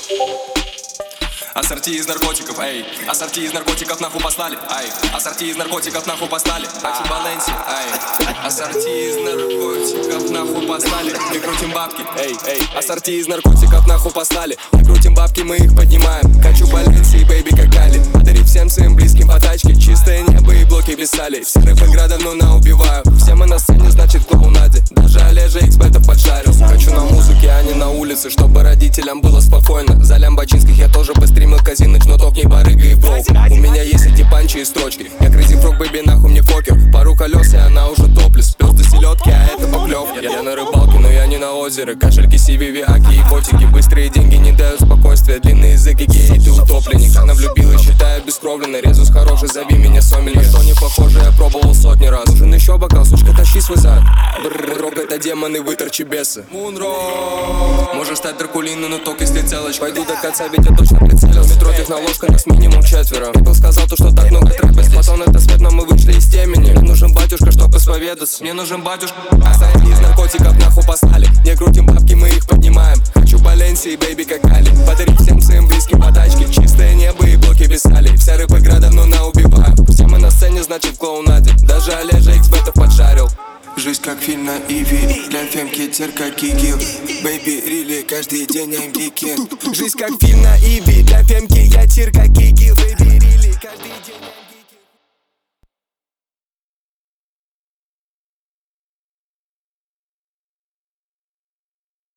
Ассорти из наркотиков, эй, ассорти из наркотиков нахуй послали, ай, ассорти из наркотиков нахуй послали, хочу Баленси, ай, ассорти из наркотиков нахуй послали, мы крутим бабки, эй, ассорти из наркотиков нахуй послали, мы крутим бабки, мы их поднимаем, хочу Баленси, бэйби, как Али, подари всем своим близким по тачке, чистое небо и блоки без сали, все рэпы града давно наубиваю, все мы на сцене, значит клоунаде, даже Олежа X-бетов поджарил, хочу на музыке, а не на улице, чтобы родителям было спокойно, за лямбочинских я тоже постримил казиныч, но топ не барыга и броу. У меня есть эти панчи и строчки, я Crazy Frog, бэби, нахуй мне покер, пару колес и она уже топлес, пёс до селедки, а это поклёв. Я на рыбалке, но я не на озеро, кошельки CVV, аки и котики, быстрые деньги не дают спокойствия, длинный язык и гей, ты утопленник, она влюбилась, считаю бескровленной, резус хороший, зови меня сомелье, что не похоже, я пробовал сотни раз, нужен еще бокал, сучка, тащи свой зад, рок это демоны, выторчи бесы, Мунро, можешь стать Дракулиной, но только если целочка, пойду до конца, ведь я точно прицелил, метро техноложка, нас минимум четверо, Пипл сказал то, что так много трэпа здесь, потом это свет, но мы вышли из темени, мне нужен батюшка, чтоб исповедаться, мне нужен батюшка, ассорти из наркотиков нахуй послали, не крутим бабки, мы их поднимаем, хочу Баленси, бэйби, как Али, подари всем своим близким по тачке, чистое небо и блоки без сали, вся рэпы града давно наубиваю, все мы на сцене, значит в клоунаде, даже Олежа X-бетов поджарил. Жизнь как фильм на Иви, для фемки терка кикил, бэйби, рили, каждый день I'm geeking. Жизнь как фильм на Иви, для фемки я тирка кикил, бэйби, рили, каждый день I'm